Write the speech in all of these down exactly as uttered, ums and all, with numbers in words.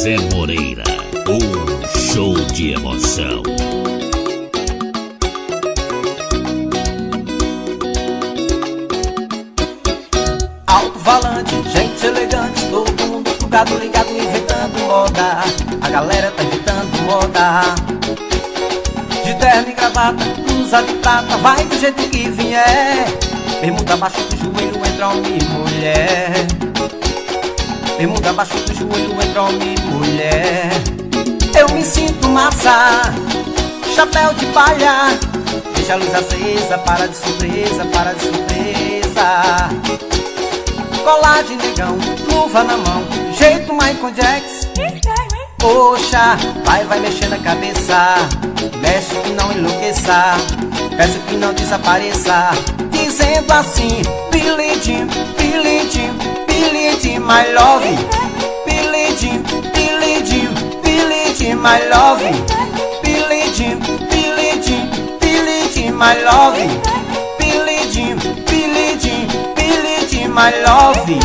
Zé Moreira, um show de emoção. Alto-falante, gente elegante, todo mundo plugado, ligado, inventando moda. A galera tá inventando moda. De terno e gravata, blusa de prata, vai do jeito que vier. Bermuda abaixo do joelho, entra homem e mulher. Bermuda abaixo do joelho, entra homem e mulher. Eu me sinto massa, chapéu de palha, deixa a luz acesa, para de surpresa, para de surpresa. Colar de negão, luva na mão, jeito Michael Jackson. Poxa, vai, vai mexer na cabeça, mexe que não enlouqueça, peço que não desapareça, dizendo assim: Billie Jean, Billie Jean, Billie Jean, my love. Billie Jean, Billie Jean, Billie Jean, my love. Billie Jean, Billie Jean, Billie Jean, my love. Billie Jean, Billie Jean, Billie Jean, my love.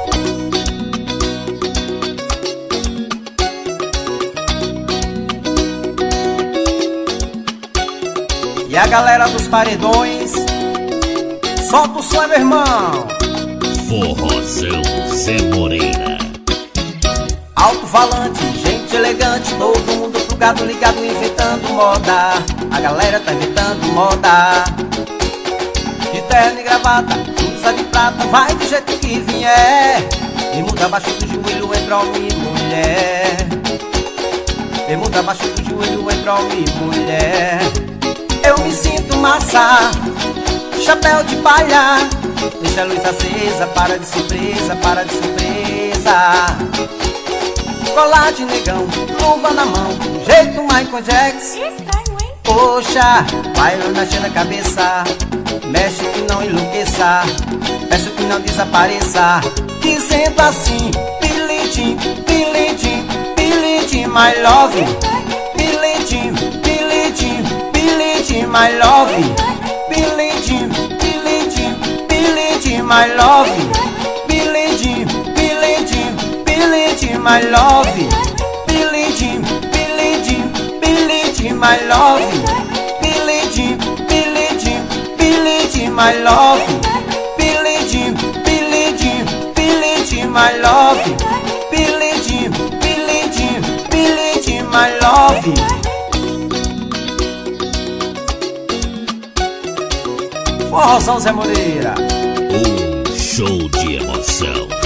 E a galera dos paredões, solta o som, meu irmão. Forrozão Zé Moreira. Alto-falante, gente elegante, todo mundo plugado, ligado, inventando moda. A galera tá inventando moda. De terno e gravata, blusa de prata, vai do jeito que vier. Bermuda abaixo do joelho, entra homem e mulher. Bermuda abaixo do joelho, entra homem e mulher. Eu me sinto massa, chapéu de palha, deixa a luz acesa, para de surpresa, para de surpresa. Colar de negão, luva na mão, jeito Michael Jackson. Poxa, vai mexer na cabeça, mexe que não enlouqueça, peço que não desapareça, dizendo assim: Billie Jean, Billie Jean, Billie Jean, my love. Billie Jean, Billie Jean, Billie Jean, my love. Billie Jean, Billie Jean, Billie Jean, my love. Billie Jean, Billie Jean, Billie Jean, my love. Billie Jean, Billie Jean, Billie Jean, my love. Billie Jean, Billie Jean, Billie Jean, my love. Billie Jean, Billie Jean, Billie Jean, my love. Billie Jean, Billie Jean, Billie Jean, my love. Forrozão Zé Moreira. Um show de emoção.